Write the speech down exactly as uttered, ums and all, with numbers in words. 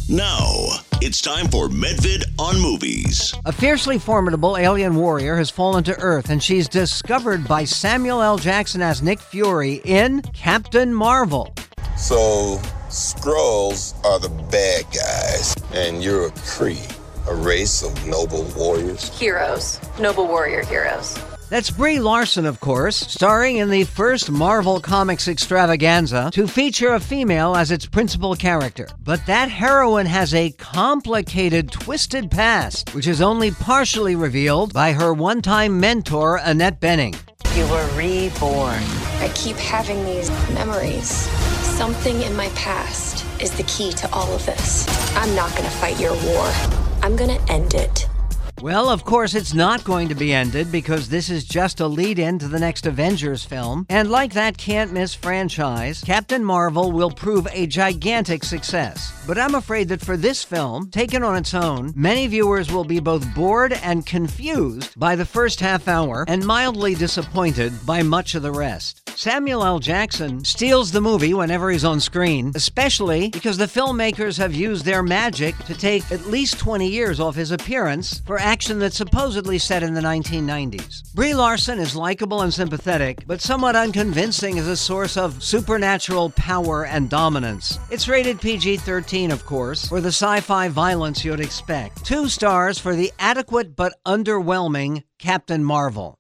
Now, it's time for Medvid on Movies. A fiercely formidable alien warrior has fallen to Earth, and she's discovered by Samuel L. Jackson as Nick Fury in Captain Marvel. So, Skrulls are the bad guys, and you're a Kree, a race of noble warriors. Heroes. Noble warrior heroes. That's Brie Larson, of course, starring in the first Marvel Comics extravaganza to feature a female as its principal character. But that heroine has a complicated, twisted past, which is only partially revealed by her one-time mentor, Annette Bening. You were reborn. I keep having these memories. Something in my past is the key to all of this. I'm not gonna fight your war. I'm gonna end it. Well, of course, it's not going to be ended because this is just a lead-in to the next Avengers film. And like that can't-miss franchise, Captain Marvel will prove a gigantic success. But I'm afraid that for this film, taken on its own, many viewers will be both bored and confused by the first half hour and mildly disappointed by much of the rest. Samuel L. Jackson steals the movie whenever he's on screen, especially because the filmmakers have used their magic to take at least twenty years off his appearance for action that's supposedly set in the nineteen nineties. Brie Larson is likable and sympathetic, but somewhat unconvincing as a source of supernatural power and dominance. It's rated P G thirteen, of course, for the sci-fi violence you'd expect. Two stars for the adequate but underwhelming Captain Marvel.